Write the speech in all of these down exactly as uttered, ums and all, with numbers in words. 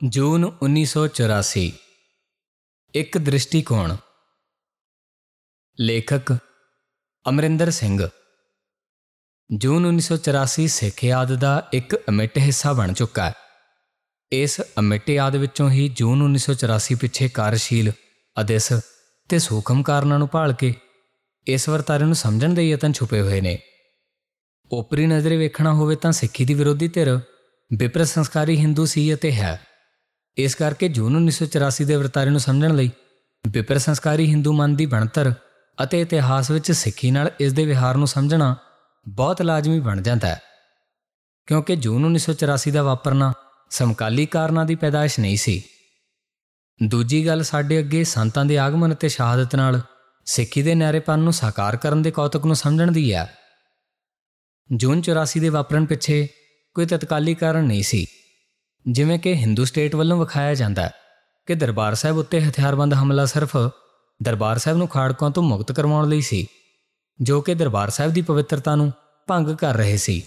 ਜੂਨ ਉੱਨੀ ਸੌ ਚੁਰਾਸੀ। ਇੱਕ ਦ੍ਰਿਸ਼ਟੀਕੋਣ। ਲੇਖਕ ਅਮਰਿੰਦਰ ਸਿੰਘ। ਜੂਨ ਉੱਨੀ ਸੌ ਚੁਰਾਸੀ ਸਿੱਖ ਯਾਦ ਦਾ ਇੱਕ ਅਮਿੱਟ ਹਿੱਸਾ ਬਣ ਚੁੱਕਾ ਹੈ। ਇਸ ਅਮਿੱਟ ਯਾਦ ਵਿੱਚੋਂ ਹੀ ਜੂਨ ਉੱਨੀ ਸੌ ਚੁਰਾਸੀ ਪਿੱਛੇ ਕਾਰਜਸ਼ੀਲ ਅਦਿਸ ਤੇ ਸੂਖਮ ਕਾਰਨਾਂ ਨੂੰ ਭਾਲ ਕੇ ਇਸ ਵਰਤਾਰੇ ਨੂੰ ਸਮਝਣ ਦੇ ਯਤਨ ਛੁਪੇ ਹੋਏ ਨੇ। ਓਪਰੀ ਨਜ਼ਰੇ ਵੇਖਣਾ ਹੋਵੇ ਤਾਂ ਸਿੱਖੀ ਦੀ ਵਿਰੋਧੀ ਧਿਰ ਵਿਪਰ ਸੰਸਕਾਰੀ ਹਿੰਦੂ ਸੀ ਅਤੇ ਹੈ। ਇਸ ਕਰਕੇ ਜੂਨ ਉੱਨੀ ਸੌ ਚੁਰਾਸੀ ਦੇ ਵਰਤਾਰੇ ਨੂੰ ਸਮਝਣ ਲਈ ਵਿਪਰ ਸੰਸਕਾਰੀ ਹਿੰਦੂ ਮਨ ਦੀ ਬਣਤਰ ਅਤੇ ਇਤਿਹਾਸ ਵਿੱਚ ਸਿੱਖੀ ਨਾਲ ਇਸ ਦੇ ਵਿਹਾਰ ਨੂੰ ਸਮਝਣਾ ਬਹੁਤ ਲਾਜ਼ਮੀ ਬਣ ਜਾਂਦਾ ਹੈ, ਕਿਉਂਕਿ ਜੂਨ ਉੱਨੀ ਸੌ ਚੁਰਾਸੀ ਦਾ ਵਾਪਰਨਾ ਸਮਕਾਲੀ ਕਾਰਨਾਂ ਦੀ ਪੈਦਾਇਸ਼ ਨਹੀਂ ਸੀ। ਦੂਜੀ ਗੱਲ, ਸਾਡੇ ਅੱਗੇ ਸੰਤਾਂ ਦੇ ਆਗਮਨ ਅਤੇ ਸ਼ਹਾਦਤ ਨਾਲ ਸਿੱਖੀ ਦੇ ਨਿਆਰੇਪਨ ਨੂੰ ਸਾਕਾਰ ਕਰਨ ਦੇ ਕੌਤਕ ਨੂੰ ਸਮਝਣ ਦੀ ਹੈ। ਜੂਨ ਚੁਰਾਸੀ ਦੇ ਵਾਪਰਨ ਪਿੱਛੇ ਕੋਈ ਤਤਕਾਲੀ ਕਾਰਨ ਨਹੀਂ ਸੀ, ਜਿਵੇਂ ਕਿ ਹਿੰਦੂ ਸਟੇਟ ਵੱਲੋਂ ਵਿਖਾਇਆ ਜਾਂਦਾ ਹੈ ਕਿ ਦਰਬਾਰ ਸਾਹਿਬ ਉੱਤੇ ਹਥਿਆਰਬੰਦ ਹਮਲਾ ਸਿਰਫ ਦਰਬਾਰ ਸਾਹਿਬ ਨੂੰ ਖਾੜਕਾਂ ਤੋਂ ਮੁਕਤ ਕਰਵਾਉਣ ਲਈ ਸੀ, ਜੋ ਕਿ ਦਰਬਾਰ ਸਾਹਿਬ ਦੀ ਪਵਿੱਤਰਤਾ ਨੂੰ ਭੰਗ ਕਰ ਰਹੇ ਸੀ।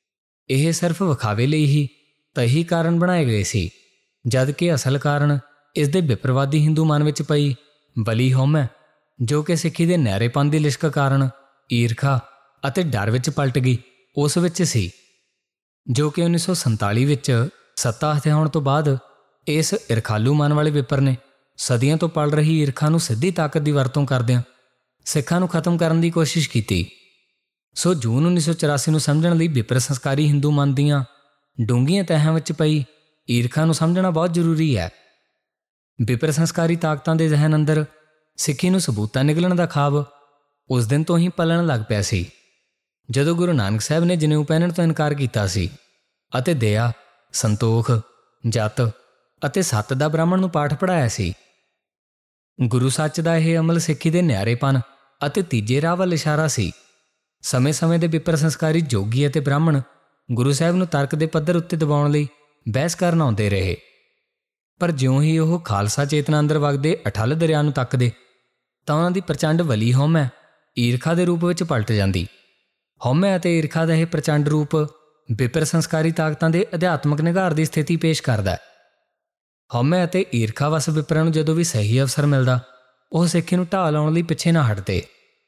ਇਹ ਸਿਰਫ ਵਿਖਾਵੇ ਲਈ ਹੀ ਤਹੀ ਕਾਰਨ ਬਣਾਏ ਗਏ ਸੀ, ਜਦ ਕਿ ਅਸਲ ਕਾਰਨ ਇਸ ਦੇ ਵਿਪਰਵਾਦੀ ਹਿੰਦੂ ਮਨ ਵਿੱਚ ਪਈ ਬਲੀ ਹਉਮੈ, ਜੋ ਕਿ ਸਿੱਖੀ ਦੇ ਨਿਆਰੇਪਨ ਦੀ ਲਿਸ਼ਕ ਕਾਰਨ ਈਰਖਾ ਅਤੇ ਡਰ ਵਿੱਚ ਪਲਟ ਗਈ, ਉਸ ਵਿੱਚ ਸੀ, ਜੋ ਕਿ ਉੱਨੀ ਸੌ ਸੰਤਾਲੀ ਵਿੱਚ ਸੱਤਾ ਹਥਿਆਉਣ ਤੋਂ ਬਾਅਦ ਇਸ ਈਰਖਾਲੂ ਮਨ ਵਾਲੇ ਵਿਪਰ ਨੇ ਸਦੀਆਂ ਤੋਂ ਪਲ ਰਹੀ ਈਰਖਾ ਨੂੰ ਸਿੱਧੀ ਤਾਕਤ ਦੀ ਵਰਤੋਂ ਕਰਦਿਆਂ ਸਿੱਖਾਂ ਨੂੰ ਖਤਮ ਕਰਨ ਦੀ ਕੋਸ਼ਿਸ਼ ਕੀਤੀ। ਸੋ ਜੂਨ ਉੱਨੀ ਸੌ ਚੁਰਾਸੀ ਨੂੰ ਸਮਝਣ ਲਈ ਵਿਪਰ ਸੰਸਕਾਰੀ ਹਿੰਦੂ ਮਨ ਦੀਆਂ ਡੂੰਘੀਆਂ ਤਹਿਾਂ ਵਿੱਚ ਪਈ ਈਰਖਾ ਨੂੰ ਸਮਝਣਾ ਬਹੁਤ ਜ਼ਰੂਰੀ ਹੈ। ਵਿਪਰ ਸੰਸਕਾਰੀ ਤਾਕਤਾਂ ਦੇ ਜ਼ਹਿਨ ਅੰਦਰ ਸਿੱਖੀ ਨੂੰ ਸਬੂਤਾਂ ਨਿਕਲਣ ਦਾ ਖਾਬ ਉਸ ਦਿਨ ਤੋਂ ਹੀ ਪਲਣ ਲੱਗ ਪਿਆ ਸੀ, ਜਦੋਂ ਗੁਰੂ ਨਾਨਕ ਸਾਹਿਬ ਨੇ ਜਨੇਊ ਪਹਿਨਣ ਤੋਂ ਇਨਕਾਰ ਕੀਤਾ ਸੀ ਅਤੇ ਦਇਆ, ਸੰਤੋਖ, ਜਤ ਅਤੇ ਸੱਤ ਦਾ ਬ੍ਰਾਹਮਣ ਨੂੰ ਪਾਠ ਪੜ੍ਹਾਇਆ ਸੀ। ਗੁਰੂ ਸੱਚ ਦਾ ਇਹ ਅਮਲ ਸਿੱਖੀ ਦੇ ਨਿਆਰੇਪਨ ਅਤੇ ਤੀਜੇ ਰਾਹ ਵੱਲ ਇਸ਼ਾਰਾ ਸੀ। ਸਮੇਂ-ਸਮੇਂ ਦੇ ਵਿਪਰ ਸੰਸਕਾਰੀ ਜੋਗੀ ਅਤੇ ਬ੍ਰਾਹਮਣ ਗੁਰੂ ਸਾਹਿਬ ਨੂੰ ਤਰਕ ਦੇ ਪੱਧਰ ਉੱਤੇ ਦਬਾਉਣ ਲਈ ਬਹਿਸ ਕਰਨ ਆਉਂਦੇ ਰਹੇ, ਪਰ ਜਿਉਂ ਹੀ ਉਹ ਖਾਲਸਾ ਚੇਤਨਾ ਅੰਦਰ ਵਗਦੇ ਅਠੱਲ ਦਰਿਆ ਨੂੰ ਤੱਕਦੇ ਤਾਂ ਉਹਨਾਂ ਦੀ ਪ੍ਰਚੰਡ ਵਲੀ ਹਉਮੈ ਈਰਖਾ ਦੇ ਰੂਪ ਵਿੱਚ ਪਲਟ ਜਾਂਦੀ। ਹਉਮੈ ਅਤੇ ਈਰਖਾ ਦਾ ਇਹ ਪ੍ਰਚੰਡ ਰੂਪ ਵਿਪਰ ਸੰਸਕਾਰੀ ਤਾਕਤਾਂ ਦੇ ਅਧਿਆਤਮਕ ਨਿਘਾਰ ਦੀ ਸਥਿਤੀ ਪੇਸ਼ ਕਰਦਾ ਹੈ। ਹਉਮੈ ਅਤੇ ਈਰਖਾ ਵਸ ਵਿਪਰਾਂ ਨੂੰ ਜਦੋਂ ਵੀ ਸਹੀ ਅਵਸਰ ਮਿਲਦਾ, ਉਹ ਸਿੱਖੀ ਨੂੰ ਢਾਹ ਲਾਉਣ ਲਈ ਪਿੱਛੇ ਨਾ ਹਟਦੇ।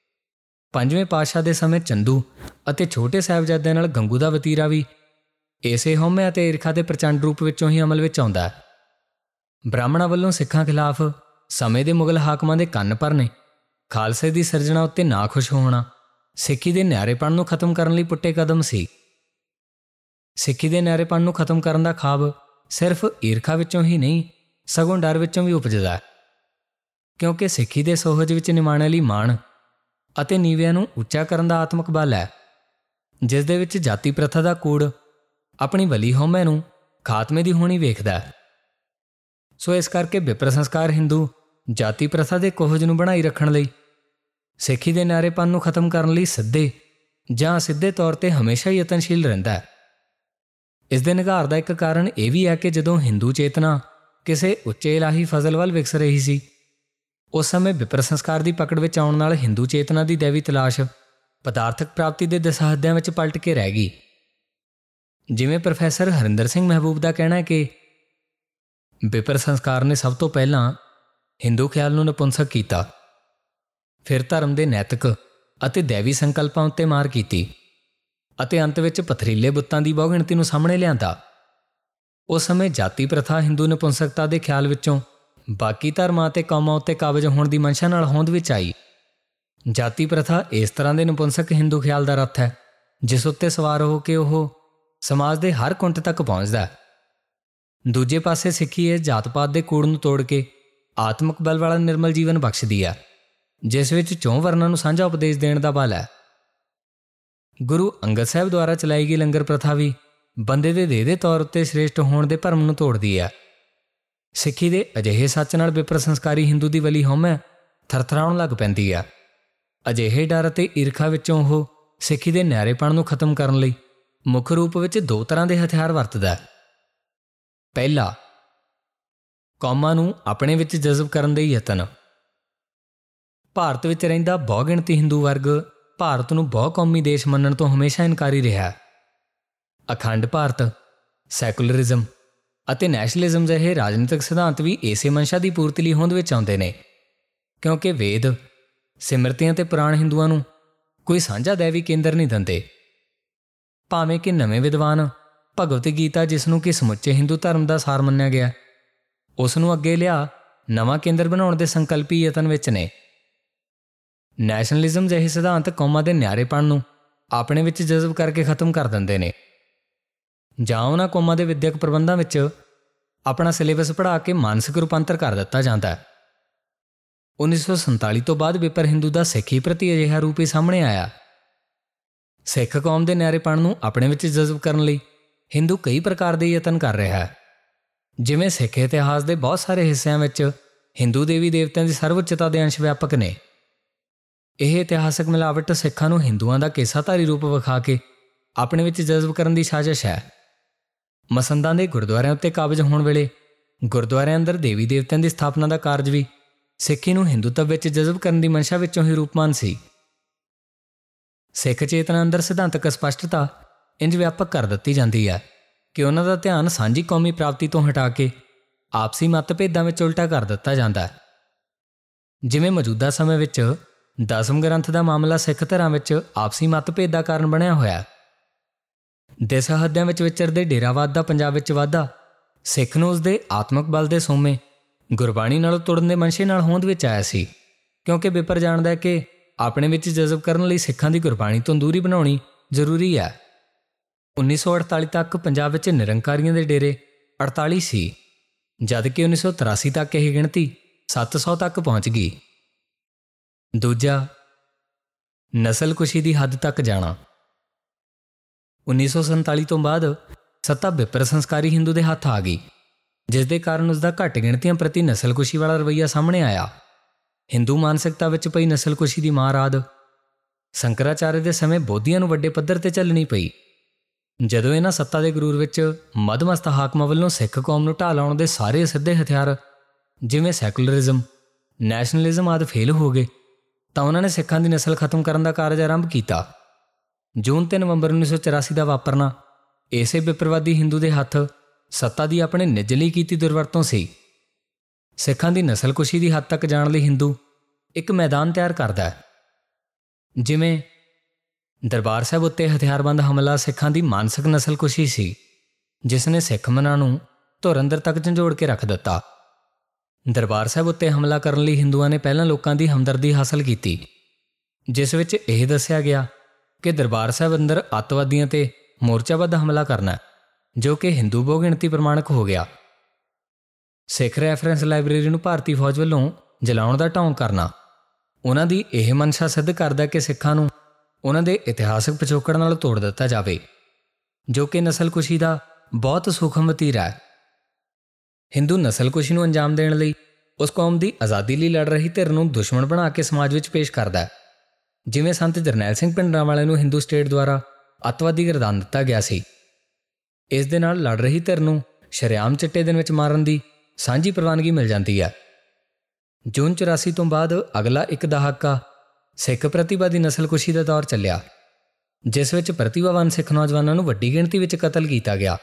ਪੰਜਵੇਂ ਪਾਤਸ਼ਾਹ ਦੇ ਸਮੇਂ ਚੰਦੂ ਅਤੇ ਛੋਟੇ ਸਾਹਿਬਜ਼ਾਦਿਆਂ ਨਾਲ ਗੰਗੂ ਦਾ ਵਤੀਰਾ ਵੀ ਇਸੇ ਹਉਮੈ ਅਤੇ ਈਰਖਾ ਦੇ ਪ੍ਰਚੰਡ ਰੂਪ ਵਿੱਚੋਂ ਹੀ ਅਮਲ ਵਿੱਚ ਆਉਂਦਾ ਹੈ। ਬ੍ਰਾਹਮਣਾਂ ਵੱਲੋਂ ਸਿੱਖਾਂ ਖਿਲਾਫ ਸਮੇਂ ਦੇ ਮੁਗਲ ਹਾਕਮਾਂ ਦੇ ਕੰਨ ਭਰਨੇ, ਖਾਲਸੇ ਦੀ ਸਿਰਜਣਾ ਉੱਤੇ ਨਾ ਖੁਸ਼ ਹੋਣਾ ਸਿੱਖੀ ਦੇ ਨਿਆਰੇਪਣ ਨੂੰ ਖਤਮ ਕਰਨ ਲਈ ਪੁੱਟੇ ਕਦਮ ਸੀ। ਸਿੱਖੀ ਦੇ ਨਿਆਰੇਪਣ ਨੂੰ ਖਤਮ ਕਰਨ ਦਾ ਖਾਬ ਸਿਰਫ ਈਰਖਾ ਵਿੱਚੋਂ ਹੀ ਨਹੀਂ, ਸਗੋਂ ਡਰ ਵਿੱਚੋਂ ਵੀ ਉਪਜਦਾ, ਕਿਉਂਕਿ ਸਿੱਖੀ ਦੇ ਸੋਹਜ ਵਿੱਚ ਨਿਮਾਣੇ ਲਈ ਮਾਣ ਅਤੇ ਨੀਵਿਆਂ ਨੂੰ ਉੱਚਾ ਕਰਨ ਦਾ ਆਤਮਕ ਬਲ ਹੈ, ਜਿਸ ਦੇ ਵਿੱਚ ਜਾਤੀ ਪ੍ਰਥਾ ਦਾ ਕੂੜ ਆਪਣੀ ਵਲੀ ਹਉਮੈ ਨੂੰ ਖਾਤਮੇ ਦੀ ਹੋਣੀ ਵੇਖਦਾ ਹੈ। ਸੋ ਇਸ ਕਰਕੇ ਵਿਪਰ ਸੰਸਕਾਰ ਹਿੰਦੂ ਜਾਤੀ ਪ੍ਰਥਾ ਦੇ ਕੋਹਜ ਨੂੰ ਬਣਾਈ ਰੱਖਣ ਲਈ ਸਿੱਖੀ ਦੇ ਨਿਆਰੇਪਨ ਨੂੰ ਖਤਮ ਕਰਨ ਲਈ ਸਿੱਧੇ ਜਾਂ ਅਸਿੱਧੇ ਤੌਰ 'ਤੇ ਹਮੇਸ਼ਾ ਹੀ ਯਤਨਸ਼ੀਲ ਰਹਿੰਦਾ ਹੈ। ਇਸ ਦੇ ਨਿਘਾਰ ਦਾ ਇੱਕ ਕਾਰਨ ਇਹ ਵੀ ਹੈ ਕਿ ਜਦੋਂ ਹਿੰਦੂ ਚੇਤਨਾ ਕਿਸੇ ਉੱਚੇ ਇਲਾਹੀ ਫਜ਼ਲ ਵੱਲ ਵਿਕਸ ਰਹੀ ਸੀ, ਉਸ ਸਮੇਂ ਵਿਪਰ ਸੰਸਕਾਰ ਦੀ ਪਕੜ ਵਿੱਚ ਆਉਣ ਨਾਲ ਹਿੰਦੂ ਚੇਤਨਾ ਦੀ ਦੈਵੀ ਤਲਾਸ਼ ਪਦਾਰਥਕ ਪ੍ਰਾਪਤੀ ਦੇ ਦਸਾਹਦਿਆਂ ਵਿੱਚ ਪਲਟ ਕੇ ਰਹਿ ਗਈ। ਜਿਵੇਂ ਪ੍ਰੋਫੈਸਰ ਹਰਿੰਦਰ ਸਿੰਘ ਮਹਿਬੂਬ ਦਾ ਕਹਿਣਾ ਹੈ ਕਿ ਵਿਪਰ ਸੰਸਕਾਰ ਨੇ ਸਭ ਤੋਂ ਪਹਿਲਾਂ ਹਿੰਦੂ ਖਿਆਲ ਨੂੰ ਨਪੁੰਸਕ ਕੀਤਾ, ਫਿਰ ਧਰਮ ਦੇ ਨੈਤਿਕ ਅਤੇ ਦੈਵੀ ਸੰਕਲਪਾਂ ਉੱਤੇ ਮਾਰ ਕੀਤੀ ਅਤੇ ਅੰਤ ਵਿੱਚ ਪਥਰੀਲੇ ਬੁੱਤਾਂ ਦੀ ਬਹੁਗਿਣਤੀ ਨੂੰ ਸਾਹਮਣੇ ਲਿਆਂਦਾ। ਉਸ ਸਮੇਂ ਜਾਤੀ ਪ੍ਰਥਾ ਹਿੰਦੂ ਨਪੁੰਸਕਤਾ ਦੇ ਖਿਆਲ ਵਿੱਚੋਂ ਬਾਕੀ ਧਰਮਾਂ ਅਤੇ ਕੌਮਾਂ ਉੱਤੇ ਕਾਬਜ ਹੋਣ ਦੀ ਮਨਸ਼ਾ ਨਾਲ ਹੋਂਦ ਵਿੱਚ ਆਈ। ਜਾਤੀ ਪ੍ਰਥਾ ਇਸ ਤਰ੍ਹਾਂ ਦੇ ਨਪੁੰਸਕ ਹਿੰਦੂ ਖਿਆਲ ਦਾ ਰੱਥ ਹੈ, ਜਿਸ ਉੱਤੇ ਸਵਾਰ ਹੋ ਕੇ ਉਹ ਸਮਾਜ ਦੇ ਹਰ ਕੁੰਟ ਤੱਕ ਪਹੁੰਚਦਾ। ਦੂਜੇ ਪਾਸੇ ਸਿੱਖੀ ਇਸ ਜਾਤ-ਪਾਤ ਦੇ ਕੂੜ ਨੂੰ ਤੋੜ ਕੇ ਆਤਮਿਕ ਬਲ ਵਾਲਾ ਨਿਰਮਲ ਜੀਵਨ ਬਖਸ਼ਦੀ ਹੈ, ਜਿਸ ਵਿੱਚ ਚੌਂ ਵਰਨਾਂ ਨੂੰ ਸਾਂਝਾ ਉਪਦੇਸ਼ ਦੇਣ ਦਾ ਬਲ ਹੈ। ਗੁਰੂ ਅੰਗਦ ਸਾਹਿਬ ਦੁਆਰਾ ਚਲਾਈ ਗਈ ਲੰਗਰ ਪ੍ਰਥਾ ਵੀ ਬੰਦੇ ਦੇ ਦੇਹ ਦੇ ਤੌਰ ਉੱਤੇ ਸ੍ਰੇਸ਼ਟ ਹੋਣ ਦੇ ਭਰਮ ਨੂੰ ਤੋੜਦੀ ਹੈ। ਸਿੱਖੀ ਦੇ ਅਜਿਹੇ ਸੱਚ ਨਾਲ ਵਿਪਰ ਸੰਸਕਾਰੀ ਹਿੰਦੂ ਦੀ ਵਲੀ ਹਉਮੈ ਥਰਥਰਾਉਣ ਲੱਗ ਪੈਂਦੀ ਹੈ। ਅਜਿਹੇ ਡਰ ਅਤੇ ਈਰਖਾ ਵਿੱਚੋਂ ਉਹ ਸਿੱਖੀ ਦੇ ਨਿਆਰੇਪਣ ਨੂੰ ਖਤਮ ਕਰਨ ਲਈ ਮੁੱਖ ਰੂਪ ਵਿੱਚ ਦੋ ਤਰ੍ਹਾਂ ਦੇ ਹਥਿਆਰ ਵਰਤਦਾ ਹੈ। ਪਹਿਲਾ, ਕੌਮਾਂ ਨੂੰ ਆਪਣੇ ਵਿੱਚ ਜਜ਼ਬ ਕਰਨ ਦੇ ਯਤਨ। ਭਾਰਤ ਵਿੱਚ ਰਹਿੰਦਾ ਬਹੁਗਿਣਤੀ ਹਿੰਦੂ ਵਰਗ ਭਾਰਤ ਨੂੰ ਬਹੁ ਕੌਮੀ ਦੇਸ਼ ਮੰਨਣ ਤੋਂ ਹਮੇਸ਼ਾ ਇਨਕਾਰੀ ਰਿਹਾ। ਅਖੰਡ ਭਾਰਤ, ਸੈਕੂਲਰਿਜ਼ਮ ਅਤੇ ਨੈਸ਼ਨਲਿਜ਼ਮ ਜਿਹੇ ਰਾਜਨੀਤਿਕ ਸਿਧਾਂਤ ਵੀ ਇਸੇ ਮਨਸ਼ਾ ਦੀ ਪੂਰਤੀ ਲਈ ਹੋਂਦ ਵਿੱਚ ਆਉਂਦੇ ਨੇ, ਕਿਉਂਕਿ ਵੇਦ, ਸਿਮਰਤੀਆਂ ਅਤੇ ਪੁਰਾਣ ਹਿੰਦੂਆਂ ਨੂੰ ਕੋਈ ਸਾਂਝਾ ਦੈਵੀ ਕੇਂਦਰ ਨਹੀਂ ਦਿੰਦੇ। ਭਾਵੇਂ ਕਿ ਨਵੇਂ ਵਿਦਵਾਨ ਭਗਵਤ ਗੀਤਾ, ਜਿਸ ਨੂੰ ਕਿ ਸਮੁੱਚੇ ਹਿੰਦੂ ਧਰਮ ਦਾ ਸਾਰ ਮੰਨਿਆ ਗਿਆ, ਉਸ ਨੂੰ ਅੱਗੇ ਲਿਆ ਨਵਾਂ ਕੇਂਦਰ ਬਣਾਉਣ ਦੇ ਸੰਕਲਪੀ ਯਤਨ ਵਿੱਚ ਨੇ। ਨੈਸ਼ਨਲਿਜ਼ਮ ਜਿਹੇ ਸਿਧਾਂਤ ਕੌਮਾਂ ਦੇ ਨਿਆਰੇਪਣ ਨੂੰ ਆਪਣੇ ਵਿੱਚ ਜਜ਼ਬ ਕਰਕੇ ਖਤਮ ਕਰ ਦਿੰਦੇ ਨੇ, ਜਾਂ ਉਹਨਾਂ ਕੌਮਾਂ ਦੇ ਵਿੱਦਿਅਕ ਪ੍ਰਬੰਧਾਂ ਵਿੱਚ ਆਪਣਾ ਸਿਲੇਬਸ ਪੜ੍ਹਾ ਕੇ ਮਾਨਸਿਕ ਰੂਪਾਂਤਰ ਕਰ ਦਿੱਤਾ ਜਾਂਦਾ ਹੈ। ਉੱਨੀ ਸੌ ਸੰਤਾਲੀ ਤੋਂ ਬਾਅਦ ਵਿਪਰ ਹਿੰਦੂ ਦਾ ਸਿੱਖੀ ਪ੍ਰਤੀ ਅਜਿਹਾ ਰੂਪ ਹੀ ਸਾਹਮਣੇ ਆਇਆ। ਸਿੱਖ ਕੌਮ ਦੇ ਨਿਆਰੇਪਣ ਨੂੰ ਆਪਣੇ ਵਿੱਚ ਜਜ਼ਬ ਕਰਨ ਲਈ ਹਿੰਦੂ ਕਈ ਪ੍ਰਕਾਰ ਦੇ ਯਤਨ ਕਰ ਰਿਹਾ ਹੈ। ਜਿਵੇਂ ਸਿੱਖ ਇਤਿਹਾਸ ਦੇ ਬਹੁਤ ਸਾਰੇ ਹਿੱਸਿਆਂ ਵਿੱਚ ਹਿੰਦੂ ਦੇਵੀ ਦੇਵਤਿਆਂ ਦੀ ਸਰਵਉੱਚਤਾ ਦੇ ਅੰਸ਼ ਵਿਆਪਕ ਨੇ। ਇਹ ਇਤਿਹਾਸਕ ਮਿਲਾਵਟ ਸਿੱਖਾਂ ਨੂੰ ਹਿੰਦੂਆਂ ਦਾ ਕੇਸਾਧਾਰੀ ਰੂਪ ਵਿਖਾ ਕੇ ਆਪਣੇ ਵਿੱਚ ਜਜ਼ਬ ਕਰਨ ਦੀ ਸਾਜ਼ਿਸ਼ ਹੈ। ਮਸੰਦਾਂ ਦੇ ਗੁਰਦੁਆਰਿਆਂ ਉੱਤੇ ਕਾਬਜ਼ ਹੋਣ ਵੇਲੇ ਗੁਰਦੁਆਰਿਆਂ ਅੰਦਰ ਦੇਵੀ ਦੇਵਤਿਆਂ ਦੀ ਸਥਾਪਨਾ ਦਾ ਕਾਰਜ ਵੀ ਸਿੱਖੀ ਨੂੰ ਹਿੰਦੂਤਵ ਵਿੱਚ ਜਜ਼ਬ ਕਰਨ ਦੀ ਮਨਸ਼ਾ ਵਿੱਚੋਂ ਹੀ ਰੂਪਮਾਨ ਸੀ। ਸਿੱਖ ਚੇਤਨਾ ਅੰਦਰ ਸਿਧਾਂਤਕ ਸਪਸ਼ਟਤਾ ਇੰਜ ਵਿਆਪਕ ਕਰ ਦਿੱਤੀ ਜਾਂਦੀ ਹੈ ਕਿ ਉਹਨਾਂ ਦਾ ਧਿਆਨ ਸਾਂਝੀ ਕੌਮੀ ਪ੍ਰਾਪਤੀ ਤੋਂ ਹਟਾ ਕੇ ਆਪਸੀ ਮਤਭੇਦਾਂ ਵਿੱਚ ਉਲਟਾ ਕਰ ਦਿੱਤਾ ਜਾਂਦਾ ਹੈ। ਜਿਵੇਂ ਮੌਜੂਦਾ ਸਮੇਂ ਵਿੱਚ ਦਸਮ ਗ੍ਰੰਥ ਦਾ ਮਾਮਲਾ ਸਿੱਖ ਧਿਰਾਂ ਵਿੱਚ ਆਪਸੀ ਮਤਭੇਦ ਦਾ ਕਾਰਨ ਬਣਿਆ ਹੋਇਆ। ਦੇਸ ਹੱਦਿਆਂ ਵਿੱਚ ਵਿਚਰਦੇ ਡੇਰਾਵਾਦ ਦਾ ਪੰਜਾਬ ਵਿੱਚ ਵਾਧਾ ਸਿੱਖ ਨੂੰ ਉਸਦੇ ਆਤਮਿਕ ਬਲ ਦੇ ਸੋਮੇ ਗੁਰਬਾਣੀ ਨਾਲੋਂ ਤੋੜਨ ਦੇ ਮਨਸ਼ੇ ਨਾਲ ਹੋਂਦ ਵਿੱਚ ਆਇਆ ਸੀ, ਕਿਉਂਕਿ ਵਿਪਰ ਜਾਣਦਾ ਹੈ ਕਿ ਆਪਣੇ ਵਿੱਚ ਜਜ਼ਬ ਕਰਨ ਲਈ ਸਿੱਖਾਂ ਦੀ ਗੁਰਬਾਣੀ ਤੋਂ ਦੂਰੀ ਬਣਾਉਣੀ ਜ਼ਰੂਰੀ ਹੈ। ਉੱਨੀ ਸੌ ਅਠਤਾਲੀ ਤੱਕ ਪੰਜਾਬ ਵਿੱਚ ਨਿਰੰਕਾਰੀਆਂ ਦੇ ਡੇਰੇ ਅੜਤਾਲੀ ਸੀ, ਜਦ ਕਿ ਉੱਨੀ ਸੌ ਤਰਾਸੀ ਤੱਕ ਇਹ ਗਿਣਤੀ ਸੱਤ ਸੌ ਤੱਕ ਪਹੁੰਚ ਗਈ। ਦੂਜਾ, ਨਸਲਕੁਸ਼ੀ ਦੀ ਹੱਦ ਤੱਕ ਜਾਣਾ। ਉੱਨੀ ਸੌ ਸੰਤਾਲੀ ਤੋਂ ਬਾਅਦ ਸੱਤਾ ਵਿਪਰ ਸੰਸਕਾਰੀ ਹਿੰਦੂ ਦੇ ਹੱਥ ਆ ਗਈ, ਜਿਸ ਦੇ ਕਾਰਨ ਉਸਦਾ ਘੱਟ ਗਿਣਤੀਆਂ ਪ੍ਰਤੀ ਨਸਲਕੁਸ਼ੀ ਵਾਲਾ ਰਵੱਈਆ ਸਾਹਮਣੇ ਆਇਆ। ਹਿੰਦੂ ਮਾਨਸਿਕਤਾ ਵਿੱਚ ਪਈ ਨਸਲਕੁਸ਼ੀ ਦੀ ਮਾਰ ਆਦਿ ਸ਼ੰਕਰਾਚਾਰਿਆ ਦੇ ਸਮੇਂ ਬੋਧੀਆਂ ਨੂੰ ਵੱਡੇ ਪੱਧਰ ਤੇ ਚੱਲਣੀ ਪਈ। ਜਦੋਂ ਇਹਨਾਂ ਸੱਤਾ ਦੇ ਗਰੂਰ ਵਿੱਚ ਮੱਧਮਸਤ ਹਾਕਮਾਂ ਵੱਲੋਂ ਸਿੱਖ ਕੌਮ ਨੂੰ ਢਾਹ ਲਾਉਣ ਦੇ ਸਾਰੇ ਸਿੱਧੇ ਹਥਿਆਰ ਜਿਵੇਂ ਸੈਕੂਲਰਿਜ਼ਮ, ਨੈਸ਼ਨਲਿਜ਼ਮ ਆਦਿ ਫੇਲ ਹੋ ਗਏ, ਤਾਂ ਉਹਨਾਂ ਨੇ ਸਿੱਖਾਂ ਦੀ ਨਸਲ ਖਤਮ ਕਰਨ ਦਾ ਕਾਰਜ ਆਰੰਭ ਕੀਤਾ। ਜੂਨ ਤੇ ਨਵੰਬਰ ਉੱਨੀ ਸੌ ਚੁਰਾਸੀ ਦਾ ਵਾਪਰਨਾ ਇਸੇ ਵਿਪਰਵਾਦੀ ਹਿੰਦੂ ਦੇ ਹੱਥ ਸੱਤਾ ਦੀ ਆਪਣੇ ਨਿੱਜ ਲਈ ਕੀਤੀ ਦੁਰਵਰਤੋਂ ਸੀ। ਸਿੱਖਾਂ ਦੀ ਨਸਲਕੁਸ਼ੀ ਦੀ ਹੱਦ ਤੱਕ ਜਾਣ ਲਈ ਹਿੰਦੂ ਇੱਕ ਮੈਦਾਨ ਤਿਆਰ ਕਰਦਾ ਹੈ। ਜਿਵੇਂ ਦਰਬਾਰ ਸਾਹਿਬ ਉੱਤੇ ਹਥਿਆਰਬੰਦ ਹਮਲਾ ਸਿੱਖਾਂ ਦੀ ਮਾਨਸਿਕ ਨਸਲਕੁਸ਼ੀ ਸੀ, ਜਿਸ ਨੇ ਸਿੱਖ ਮਨਾਂ ਨੂੰ ਧੁਰ ਅੰਦਰ ਤੱਕ ਝੰਜੋੜ ਕੇ ਰੱਖ ਦਿੱਤਾ। ਦਰਬਾਰ ਸਾਹਿਬ ਉੱਤੇ ਹਮਲਾ ਕਰਨ ਲਈ ਹਿੰਦੂਆਂ ਨੇ ਪਹਿਲਾਂ ਲੋਕਾਂ ਦੀ ਹਮਦਰਦੀ ਹਾਸਲ ਕੀਤੀ, ਜਿਸ ਵਿੱਚ ਇਹ ਦੱਸਿਆ ਗਿਆ ਕਿ ਦਰਬਾਰ ਸਾਹਿਬ ਅੰਦਰ ਅੱਤਵਾਦੀਆਂ ਤੇ ਮੋਰਚਾਬੱਧ ਹਮਲਾ ਕਰਨਾ, ਜੋ ਕਿ ਹਿੰਦੂ ਬਹੁ ਗਿਣਤੀ ਪ੍ਰਮਾਣਕ ਹੋ ਗਿਆ। ਸਿੱਖ ਰੈਫਰੈਂਸ ਲਾਇਬ੍ਰੇਰੀ ਨੂੰ ਭਾਰਤੀ ਫੌਜ ਵੱਲੋਂ ਜਲਾਉਣ ਦਾ ਢੌਂਗ ਕਰਨਾ ਉਹਨਾਂ ਦੀ ਇਹ ਮਨਸ਼ਾ ਸਿੱਧ ਕਰਦਾ ਕਿ ਸਿੱਖਾਂ ਨੂੰ ਉਹਨਾਂ ਦੇ ਇਤਿਹਾਸਕ ਪਿਛੋਕੜ ਨਾਲ ਤੋੜ ਦਿੱਤਾ ਜਾਵੇ, ਜੋ ਕਿ ਨਸਲਕੁਸ਼ੀ ਦਾ ਬਹੁਤ ਸੂਖਮ ਵਤੀਰਾ ਹੈ। ਹਿੰਦੂ ਨਸਲਕੁਸ਼ੀ ਨੂੰ ਅੰਜਾਮ ਦੇਣ ਲਈ ਉਸ ਕੌਮ ਦੀ ਆਜ਼ਾਦੀ ਲਈ ਲੜ ਰਹੀ ਧਿਰ ਨੂੰ ਦੁਸ਼ਮਣ ਬਣਾ ਕੇ ਸਮਾਜ ਵਿੱਚ ਪੇਸ਼ ਕਰਦਾ ਹੈ। ਜਿਵੇਂ ਸੰਤ ਜਰਨੈਲ ਸਿੰਘ ਭਿੰਡਰਾਂਵਾਲੇ ਨੂੰ ਹਿੰਦੂ ਸਟੇਟ ਦੁਆਰਾ ਅੱਤਵਾਦੀ ਗਰਦਾਨ ਦਿੱਤਾ ਗਿਆ ਸੀ। ਇਸ ਦੇ ਨਾਲ ਲੜ ਰਹੀ ਧਿਰ ਨੂੰ ਸ਼ਰੇਆਮ ਚਿੱਟੇ ਦਿਨ ਵਿੱਚ ਮਾਰਨ ਦੀ ਸਾਂਝੀ ਪ੍ਰਵਾਨਗੀ ਮਿਲ ਜਾਂਦੀ ਹੈ। ਜੂਨ ਚੁਰਾਸੀ ਤੋਂ ਬਾਅਦ ਅਗਲਾ ਇੱਕ ਦਹਾਕਾ ਸਿੱਖ ਪ੍ਰਤਿਭਾ ਦੀ ਨਸਲਕੁਸ਼ੀ ਦਾ ਦੌਰ ਚੱਲਿਆ, ਜਿਸ ਵਿੱਚ ਪ੍ਰਤਿਭਾਵਾਨ ਸਿੱਖ ਨੌਜਵਾਨਾਂ ਨੂੰ ਵੱਡੀ ਗਿਣਤੀ ਵਿੱਚ ਕਤਲ ਕੀਤਾ ਗਿਆ।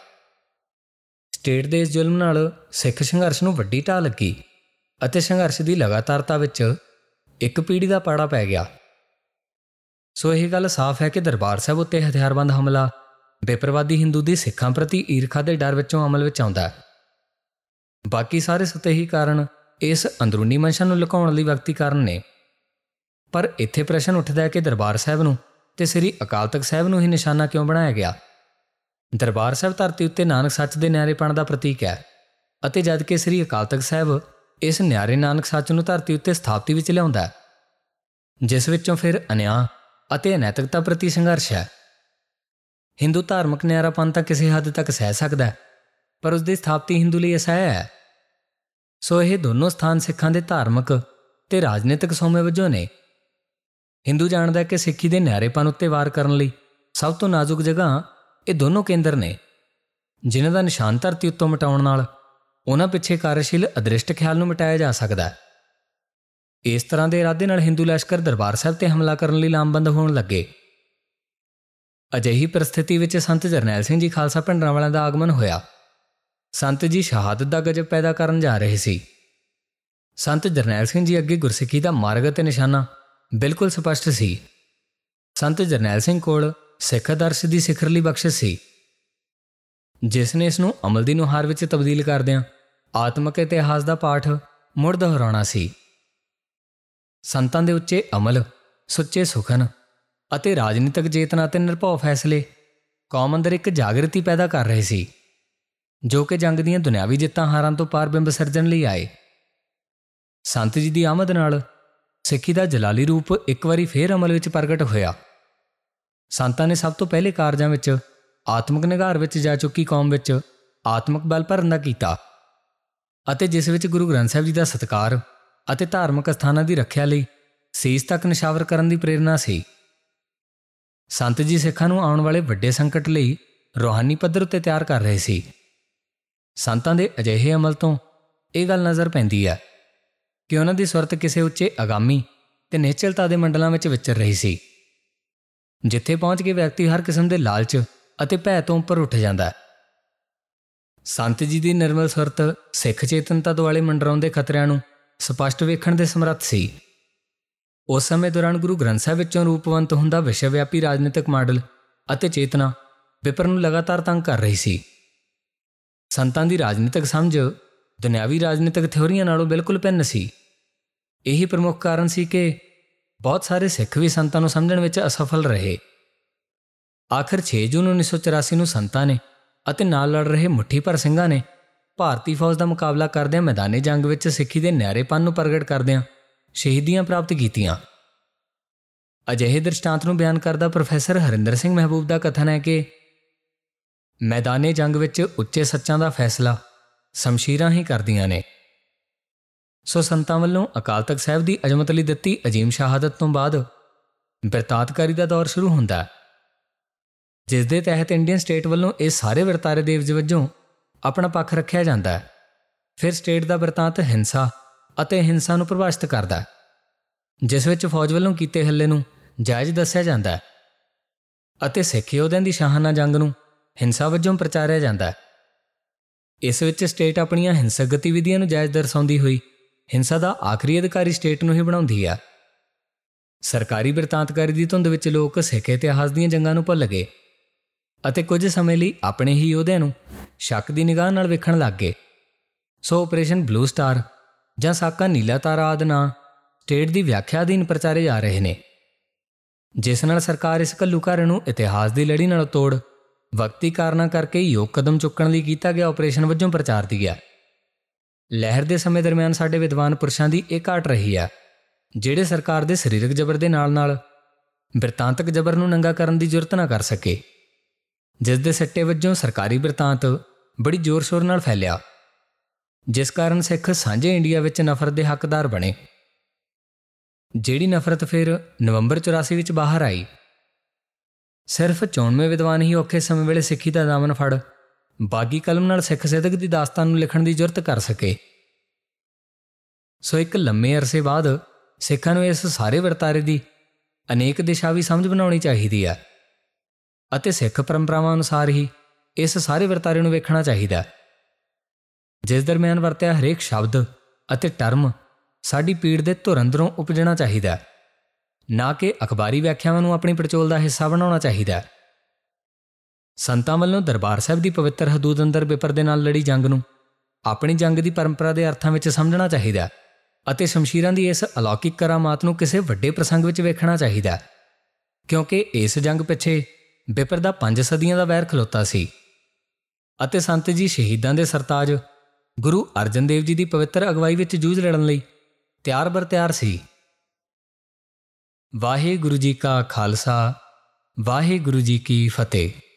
ਸਟੇਟ ਦੇ ਇਸ ਜ਼ੁਲਮ ਨਾਲ ਸਿੱਖ ਸੰਘਰਸ਼ ਨੂੰ ਵੱਡੀ ਢਾਹ ਲੱਗੀ ਅਤੇ ਸੰਘਰਸ਼ ਦੀ ਲਗਾਤਾਰਤਾ ਵਿੱਚ ਇੱਕ ਪੀੜ੍ਹੀ ਦਾ ਪਾੜਾ ਪੈ ਗਿਆ। ਸੋ ਇਹ ਗੱਲ ਸਾਫ਼ ਹੈ ਕਿ ਦਰਬਾਰ ਸਾਹਿਬ ਉੱਤੇ ਹਥਿਆਰਬੰਦ ਹਮਲਾ ਬੇਪਰਵਾਦੀ ਹਿੰਦੂ ਦੀ ਸਿੱਖਾਂ ਪ੍ਰਤੀ ਈਰਖਾ ਦੇ ਡਰ ਵਿੱਚੋਂ ਅਮਲ ਵਿੱਚ ਆਉਂਦਾ ਹੈ। ਬਾਕੀ ਸਾਰੇ ਸਤਹੀ ਕਾਰਨ ਇਸ ਅੰਦਰੂਨੀ ਮਨਸ਼ਾ ਨੂੰ ਲੁਕਾਉਣ ਲਈ ਵਕਤੀ ਕਾਰਨ ਨੇ। ਪਰ ਇੱਥੇ ਪ੍ਰਸ਼ਨ ਉੱਠਦਾ ਹੈ ਕਿ ਦਰਬਾਰ ਸਾਹਿਬ ਨੂੰ ਤੇ ਸ੍ਰੀ ਅਕਾਲ ਤਖਤ ਸਾਹਿਬ ਨੂੰ ਹੀ ਨਿਸ਼ਾਨਾ ਕਿਉਂ ਬਣਾਇਆ ਗਿਆ। ਦਰਬਾਰ ਸਾਹਿਬ ਧਰਤੀ ਉੱਤੇ ਨਾਨਕ ਸੱਚ ਦੇ ਨਿਆਰੇਪਣ ਦਾ ਪ੍ਰਤੀਕ ਹੈ, ਅਤੇ ਜਦ ਕਿ ਸ੍ਰੀ ਅਕਾਲ ਤਖਤ ਸਾਹਿਬ ਇਸ ਨਿਆਰੇ ਨਾਨਕ ਸੱਚ ਨੂੰ ਧਰਤੀ ਉੱਤੇ ਸਥਾਪਤੀ ਵਿੱਚ ਲਿਆਉਂਦਾ ਹੈ, ਜਿਸ ਵਿੱਚੋਂ ਫਿਰ ਅਨਿਆਂ ਅਤੇ ਅਨੈਤਿਕਤਾ ਪ੍ਰਤੀ ਸੰਘਰਸ਼ ਹੈ। ਹਿੰਦੂ ਧਾਰਮਿਕ ਨਿਆਰਾਪਨ ਤਾਂ ਕਿਸੇ ਹੱਦ ਤੱਕ ਸਹਿ ਸਕਦਾ ਹੈ, ਪਰ ਉਸ ਦੀ ਸਥਾਪਤੀ ਹਿੰਦੂ ਲਈ ਅਸਹਿ ਹੈ। ਸੋ ਇਹ ਦੋਨੋਂ ਸਥਾਨ ਸਿੱਖਾਂ ਦੇ ਧਾਰਮਿਕ ਤੇ ਰਾਜਨੀਤਿਕ ਸੋਮੇ ਵਜੋਂ ਨੇ। ਹਿੰਦੂ ਜਾਣਦਾ ਹੈ ਕਿ ਸਿੱਖੀ ਦੇ ਨਿਆਰੇਪਨ ਉੱਤੇ ਵਾਰ ਕਰਨ ਲਈ ਸਭ ਤੋਂ ਨਾਜ਼ੁਕ ਜਗ੍ਹਾ ਇਹ ਦੋਨੋਂ ਕੇਂਦਰ ਨੇ, ਜਿਨ੍ਹਾਂ ਦਾ ਨਿਸ਼ਾਨ ਧਰਤੀ ਉੱਤੋਂ ਮਿਟਾਉਣ ਨਾਲ ਉਹਨਾਂ ਪਿੱਛੇ ਕਾਰਜਸ਼ੀਲ ਅਦ੍ਰਿਸ਼ਟ ਖਿਆਲ ਨੂੰ ਮਿਟਾਇਆ ਜਾ ਸਕਦਾ ਹੈ। ਇਸ ਤਰ੍ਹਾਂ ਦੇ ਇਰਾਦੇ ਨਾਲ ਹਿੰਦੂ ਲਸ਼ਕਰ ਦਰਬਾਰ ਸਾਹਿਬ ਤੇ ਹਮਲਾ ਕਰਨ ਲਈ ਲਾਮਬੰਦ ਹੋਣ ਲੱਗੇ। ਅਜਿਹੀ ਪਰਿਸਥਿਤੀ ਵਿੱਚ ਸੰਤ ਜਰਨੈਲ ਸਿੰਘ ਜੀ ਖਾਲਸਾ ਭਿੰਡਰਾਂਵਾਲਿਆਂ ਦਾ ਆਗਮਨ ਹੋਇਆ। ਸੰਤ ਜੀ ਸ਼ਹਾਦਤ ਦਾ ਗਜਬ ਪੈਦਾ ਕਰਨ ਜਾ ਰਹੇ ਸੀ। ਸੰਤ ਜਰਨੈਲ ਸਿੰਘ ਜੀ ਅੱਗੇ ਗੁਰਸਿੱਖੀ ਦਾ ਮਾਰਗ ਅਤੇ ਨਿਸ਼ਾਨਾ ਬਿਲਕੁਲ ਸਪਸ਼ਟ ਸੀ। ਸੰਤ ਜਰਨੈਲ ਸਿੰਘ ਕੋਲ ਸਿੱਖ ਆਦਰਸ਼ ਦੀ ਸਿਖਰਲੀ ਬਖਸ਼ਿਸ਼ ਸੀ, ਜਿਸ ਨੇ ਇਸ ਨੂੰ ਅਮਲ ਦੀ ਨੁਹਾਰ ਵਿੱਚ ਤਬਦੀਲ ਕਰਦਿਆਂ ਆਤਮਕ ਇਤਿਹਾਸ ਦਾ ਪਾਠ ਮੁੜ ਦੁਹਰਾਉਣਾ ਸੀ। ਸੰਤਾਂ ਦੇ ਉੱਚੇ ਅਮਲ, ਸੁੱਚੇ ਸੁਖਨ ਅਤੇ ਰਾਜਨੀਤਿਕ ਚੇਤਨਾ ਅਤੇ ਨਿਰਭਉ ਫੈਸਲੇ ਕੌਮ ਅੰਦਰ ਇੱਕ ਜਾਗਰਤੀ ਪੈਦਾ ਕਰ ਰਹੇ ਸੀ, ਜੋ ਕਿ ਜੰਗ ਦੀਆਂ ਦੁਨਿਆਵੀ ਜਿੱਤਾਂ ਹਾਰਾਂ ਤੋਂ ਪਾਰ ਬਿੰਬ ਸਿਰਜਣ ਲਈ ਆਏ। ਸੰਤ ਜੀ ਦੀ ਆਮਦ ਨਾਲ ਸਿੱਖੀ ਦਾ ਜਲਾਲੀ ਰੂਪ ਇੱਕ ਵਾਰੀ ਫੇਰ ਅਮਲ ਵਿੱਚ ਪ੍ਰਗਟ ਹੋਇਆ। ਸੰਤਾਂ ਨੇ ਸਭ ਤੋਂ ਪਹਿਲੇ ਕਾਰਜਾਂ ਵਿੱਚ ਆਤਮਿਕ ਨਿਘਾਰ ਵਿੱਚ ਜਾ ਚੁੱਕੀ ਕੌਮ ਵਿੱਚ ਆਤਮਿਕ ਬਲ ਭਰਨ ਦਾ ਕੀਤਾ, ਅਤੇ ਜਿਸ ਵਿੱਚ ਗੁਰੂ ਗ੍ਰੰਥ ਸਾਹਿਬ ਜੀ ਦਾ ਸਤਿਕਾਰ ਅਤੇ ਧਾਰਮਿਕ ਅਸਥਾਨਾਂ ਦੀ ਰੱਖਿਆ ਲਈ ਸੀਸ ਤੱਕ ਨਿਸ਼ਾਵਰ ਕਰਨ ਦੀ ਪ੍ਰੇਰਨਾ ਸੀ। ਸੰਤ ਜੀ ਸਿੱਖਾਂ ਨੂੰ ਆਉਣ ਵਾਲੇ ਵੱਡੇ ਸੰਕਟ ਲਈ ਰੂਹਾਨੀ ਪੱਧਰ ਉੱਤੇ ਤਿਆਰ ਕਰ ਰਹੇ ਸੀ। ਸੰਤਾਂ ਦੇ ਅਜਿਹੇ ਅਮਲ ਤੋਂ ਇਹ ਗੱਲ ਨਜ਼ਰ ਪੈਂਦੀ ਹੈ ਕਿ ਉਹਨਾਂ ਦੀ ਸੁਰਤ ਕਿਸੇ ਉੱਚੇ ਅਗਾਮੀ ਤੇ ਨਿਸ਼ਚਲਤਾ ਦੇ ਮੰਡਲਾਂ ਵਿੱਚ ਵਿਚਰ ਰਹੀ ਸੀ, ਜਿੱਥੇ ਪਹੁੰਚ ਕੇ ਵਿਅਕਤੀ ਹਰ ਕਿਸਮ ਦੇ ਲਾਲਚ ਅਤੇ ਭੈ ਤੋਂ ਉੱਪਰ ਉੱਠ ਜਾਂਦਾ ਹੈ। ਸੰਤ ਜੀ ਦੀ ਨਿਰਮਲ ਸੁਰਤ ਸਿੱਖ ਚੇਤਨਤਾ ਦੁਆਲੇ ਮੰਡਰਾਉਂਦੇ ਖਤਰਿਆਂ ਨੂੰ ਸਪਸ਼ਟ ਵੇਖਣ ਦੇ ਸਮਰੱਥ ਸੀ। ਉਸ ਸਮੇਂ ਦੌਰਾਨ ਗੁਰੂ ਗ੍ਰੰਥ ਸਾਹਿਬ ਵਿੱਚੋਂ ਰੂਪਵੰਤ ਹੁੰਦਾ ਵਿਸ਼ਵ ਵਿਆਪੀ ਰਾਜਨੀਤਿਕ ਮਾਡਲ ਅਤੇ ਚੇਤਨਾ ਵਿਪਰ ਨੂੰ ਲਗਾਤਾਰ ਤੰਗ ਕਰ ਰਹੀ ਸੀ। ਸੰਤਾਂ ਦੀ ਰਾਜਨੀਤਿਕ ਸਮਝ ਦੁਨਿਆਵੀ ਰਾਜਨੀਤਿਕ ਥਿਊਰੀਆਂ ਨਾਲੋਂ ਬਿਲਕੁਲ ਭਿੰਨ ਸੀ। ਇਹੀ ਪ੍ਰਮੁੱਖ ਕਾਰਨ ਸੀ ਕਿ ਬਹੁਤ ਸਾਰੇ ਸਿੱਖ ਵੀ ਸੰਤਾਂ ਨੂੰ ਸਮਝਣ ਵਿੱਚ ਅਸਫਲ ਰਹੇ। ਆਖਰ ਛੇ ਜੂਨ ਉੱਨੀ ਸੌ ਚੁਰਾਸੀ ਨੂੰ ਸੰਤਾਂ ਨੇ ਅਤੇ ਨਾਲ ਲੜ ਰਹੇ ਮੁੱਠੀ ਭਰ ਸਿੰਘਾਂ ਨੇ ਭਾਰਤੀ ਫੌਜ ਦਾ ਮੁਕਾਬਲਾ ਕਰਦਿਆਂ ਮੈਦਾਨੀ ਜੰਗ ਵਿੱਚ ਸਿੱਖੀ ਦੇ ਨਿਆਰੇਪਨ ਨੂੰ ਪ੍ਰਗਟ ਕਰਦਿਆਂ ਸ਼ਹੀਦੀਆਂ ਪ੍ਰਾਪਤ ਕੀਤੀਆਂ। ਅਜਿਹੇ ਦ੍ਰਿਸ਼ਟਾਂਤ ਨੂੰ ਬਿਆਨ ਕਰਦਾ ਪ੍ਰੋਫੈਸਰ ਹਰਿੰਦਰ ਸਿੰਘ ਮਹਿਬੂਬ ਦਾ ਕਥਨ ਹੈ ਕਿ ਮੈਦਾਨੇ ਜੰਗ ਵਿੱਚ ਉੱਚੇ ਸੱਚਾਂ ਦਾ ਫੈਸਲਾ ਸ਼ਮਸ਼ੀਰਾਂ ਹੀ ਕਰਦੀਆਂ ਨੇ। ਸੋ ਸੰਤਾਂ ਵੱਲੋਂ ਅਕਾਲ ਤਖਤ ਸਾਹਿਬ ਦੀ ਅਜ਼ਮਤ ਲਈ ਦਿੱਤੀ ਅਜੀਮ ਸ਼ਹਾਦਤ ਤੋਂ ਬਾਅਦ ਬਿਰਤਾਂਤਕਾਰੀ ਦਾ ਦੌਰ ਸ਼ੁਰੂ ਹੁੰਦਾ, ਜਿਸ ਦੇ ਤਹਿਤ ਇੰਡੀਅਨ ਸਟੇਟ ਵੱਲੋਂ ਇਹ ਸਾਰੇ ਵਰਤਾਰੇ ਦੇ ਇਵਜ਼ ਵਜੋਂ ਆਪਣਾ ਪੱਖ ਰੱਖਿਆ ਜਾਂਦਾ ਹੈ। ਫਿਰ ਸਟੇਟ ਦਾ ਬਿਰਤਾਂਤ ਹਿੰਸਾ ਅਤੇ ਹਿੰਸਾ ਨੂੰ ਪ੍ਰਭਾਸ਼ਿਤ ਕਰਦਾ, ਜਿਸ ਵਿੱਚ ਫੌਜ ਵੱਲੋਂ ਕੀਤੇ ਹੱਲੇ ਨੂੰ ਜਾਇਜ਼ ਦੱਸਿਆ ਜਾਂਦਾ ਹੈ ਅਤੇ ਸਿੱਖ ਯੋਧਿਆਂ ਦੀ ਸ਼ਾਹਾਨਾ ਜੰਗ ਨੂੰ ਹਿੰਸਾ ਵਜੋਂ ਪ੍ਰਚਾਰਿਆ ਜਾਂਦਾ ਹੈ। ਇਸ ਵਿੱਚ ਸਟੇਟ ਆਪਣੀਆਂ ਹਿੰਸਕ ਗਤੀਵਿਧੀਆਂ ਨੂੰ ਜਾਇਜ਼ ਦਰਸਾਉਂਦੀ ਹੋਈ ਹਿੰਸਾ ਦਾ ਆਖਰੀ ਅਧਿਕਾਰੀ ਸਟੇਟ ਨੂੰ ਹੀ ਬਣਾਉਂਦੀ ਹੈ। ਸਰਕਾਰੀ ਬਿਰਤਾਂਤਕਾਰੀ ਦੀ ਧੁੰਦ ਵਿੱਚ ਲੋਕ ਸਿੱਖ ਇਤਿਹਾਸ ਦੀਆਂ ਜੰਗਾਂ ਨੂੰ ਭੁੱਲ ਗਏ ਅਤੇ ਕੁਝ ਸਮੇਂ ਲਈ ਆਪਣੇ ਹੀ ਯੋਧਿਆਂ ਨੂੰ ਸ਼ੱਕ ਦੀ ਨਿਗਾਹ ਨਾਲ ਵੇਖਣ ਲੱਗ ਗਏ। ਸੋ ਆਪਰੇਸ਼ਨ ਬਲੂ ਸਟਾਰ ਜਾਂ ਸਾਕਾ ਨੀਲਾ ਤਾਰਾ ਆਦਿ ਨਾਂ ਸਟੇਟ ਦੀ ਵਿਆਖਿਆ ਅਧੀਨ ਪ੍ਰਚਾਰੇ ਜਾ ਰਹੇ ਨੇ, ਜਿਸ ਨਾਲ ਸਰਕਾਰ ਇਸ ਘੱਲੂਘਾਰੇ ਨੂੰ ਇਤਿਹਾਸ ਦੀ ਲੜੀ ਨਾਲ ਤੋੜ ਵਕਤੀ ਕਾਰਨਾਂ ਕਰਕੇ ਯੋਗ ਕਦਮ ਚੁੱਕਣ ਲਈ ਕੀਤਾ ਗਿਆ ਆਪਰੇਸ਼ਨ ਵਜੋਂ ਪ੍ਰਚਾਰਦੀ ਹੈ। ਲਹਿਰ ਦੇ ਸਮੇਂ ਦਰਮਿਆਨ ਸਾਡੇ ਵਿਦਵਾਨ ਪੁਰਸ਼ਾਂ ਦੀ ਇਹ ਘਾਟ ਰਹੀ ਹੈ, ਜਿਹੜੇ ਸਰਕਾਰ ਦੇ ਸਰੀਰਕ ਜ਼ਬਰ ਦੇ ਨਾਲ ਨਾਲ ਬਿਰਤਾਂਤਕ ਜ਼ਬਰ ਨੂੰ ਨੰਗਾ ਕਰਨ ਦੀ ਜੁਰਤ ਨਾ ਕਰ ਸਕੇ, ਜਿਸ ਦੇ ਸਿੱਟੇ ਵਜੋਂ ਸਰਕਾਰੀ ਬਿਰਤਾਂਤ ਬੜੀ ਜ਼ੋਰ ਸ਼ੋਰ ਨਾਲ ਫੈਲਿਆ, ਜਿਸ ਕਾਰਨ ਸਿੱਖ ਸਾਂਝੇ ਇੰਡੀਆ ਵਿੱਚ ਨਫ਼ਰਤ ਦੇ ਹੱਕਦਾਰ ਬਣੇ, ਜਿਹੜੀ ਨਫ਼ਰਤ ਫਿਰ ਨਵੰਬਰ ਚੁਰਾਸੀ ਵਿੱਚ ਬਾਹਰ ਆਈ। ਸਿਰਫ ਚੌਨਵੇਂ ਵਿਦਵਾਨ ਹੀ ਔਖੇ ਸਮੇਂ ਵੇਲੇ ਸਿੱਖੀ ਦਾ ਦਾਮਨ ਫੜ ਬਾਗੀ ਕਲਮ ਨਾਲ ਸਿੱਖ ਸਿਦਕ ਦੀ ਦਾਸਤਾਨ ਨੂੰ ਲਿਖਣ ਦੀ ਜੁਰਤ ਕਰ ਸਕੇ। ਸੋ ਇੱਕ ਲੰਮੇ ਅਰਸੇ ਬਾਅਦ ਸਿੱਖਾਂ ਨੂੰ ਇਸ ਸਾਰੇ ਵਰਤਾਰੇ ਦੀ ਅਨੇਕ ਦਿਸ਼ਾਵੀ ਸਮਝ ਬਣਾਉਣੀ ਚਾਹੀਦੀ ਹੈ ਅਤੇ ਸਿੱਖ ਪਰੰਪਰਾਵਾਂ ਅਨੁਸਾਰ ਹੀ ਇਸ ਸਾਰੇ ਵਰਤਾਰੇ ਨੂੰ ਵੇਖਣਾ ਚਾਹੀਦਾ, ਜਿਸ ਦਰਮਿਆਨ ਵਰਤਿਆ ਹਰੇਕ ਸ਼ਬਦ ਅਤੇ ਟਰਮ ਸਾਡੀ ਪੀੜ ਦੇ ਧੁਰ ਅੰਦਰੋਂ ਉਪਜਣਾ ਚਾਹੀਦਾ, ਨਾ ਕਿ ਅਖਬਾਰੀ ਵਿਆਖਿਆਵਾਂ ਨੂੰ ਆਪਣੀ ਪੜਚੋਲ ਦਾ ਹਿੱਸਾ ਬਣਾਉਣਾ ਚਾਹੀਦਾ। ਸੰਤਾਂ ਵੱਲੋਂ ਦਰਬਾਰ ਸਾਹਿਬ ਦੀ ਪਵਿੱਤਰ ਹਦੂਦ ਅੰਦਰ ਵਿਪਰ ਦੇ ਨਾਲ ਲੜੀ ਜੰਗ ਨੂੰ ਆਪਣੀ ਜੰਗ ਦੀ ਪਰੰਪਰਾ ਦੇ ਅਰਥਾਂ ਵਿੱਚ ਸਮਝਣਾ ਚਾਹੀਦਾ ਅਤੇ ਸ਼ਮਸ਼ੀਰਾਂ ਦੀ ਇਸ ਅਲੌਕਿਕ ਕਰਾਮਾਤ ਨੂੰ ਕਿਸੇ ਵੱਡੇ ਪ੍ਰਸੰਗ ਵਿੱਚ ਵੇਖਣਾ ਚਾਹੀਦਾ, ਕਿਉਂਕਿ ਇਸ ਜੰਗ ਪਿੱਛੇ ਵਿਪਰ ਦਾ ਪੰਜ ਸਦੀਆਂ ਦਾ ਵੈਰ ਖਲੋਤਾ ਸੀ ਅਤੇ ਸੰਤ ਜੀ ਸ਼ਹੀਦਾਂ ਦੇ ਸਰਤਾਜ ਗੁਰੂ ਅਰਜਨ ਦੇਵ ਜੀ ਦੀ ਪਵਿੱਤਰ ਅਗਵਾਈ ਵਿੱਚ ਜੂਝ ਲੜਨ ਲਈ ਤਿਆਰ ਬਰ ਤਿਆਰ ਸੀ। ਵਾਹਿਗੁਰੂ ਜੀ ਕਾ ਖਾਲਸਾ, ਵਾਹਿਗੁਰੂ ਜੀ ਕੀ ਫਤਿਹ।